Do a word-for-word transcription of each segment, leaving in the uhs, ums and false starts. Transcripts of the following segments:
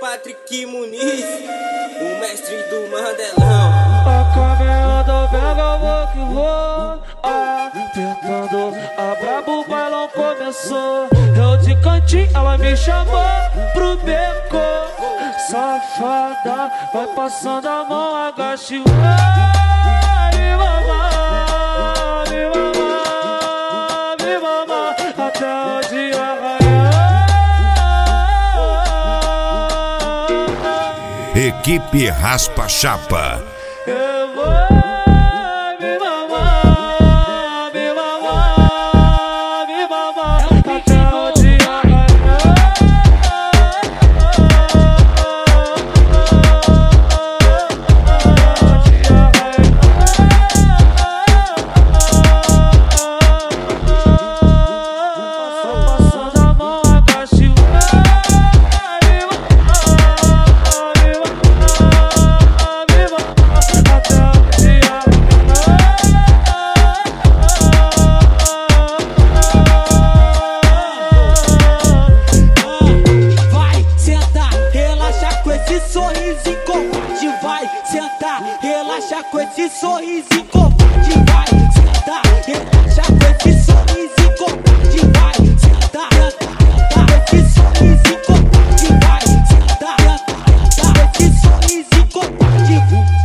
Patrick Muniz, o mestre do Mandelão. A caminhada pega, vou que vou. Apertando a brabo, o bailão começou. Eu de cantinho, ela me chamou pro beco. Safada, vai passando a mão, agacha e vai. Me mamar, me mamar, me mamar, até o dia raiar. Equipe Raspa Chapa. Eu vou me mamar, me mamar, me mamar, até o dia raiar. Passando a mão, agacha e sorriso covarde, vai sentar, relaxa com esse sorriso covarde, vai sentar, relaxa com esse sorriso covarde, vai sentar, sentar, esse sorriso covarde, vai sentar, sentar, esse sorriso covarde.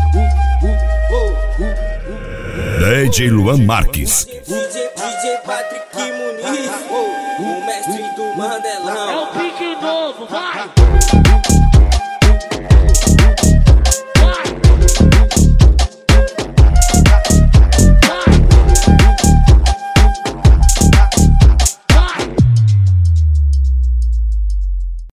D J Luan Marques. D J, D J Patrick Muniz, o mestre do Mandelão. É o pique novo, vai!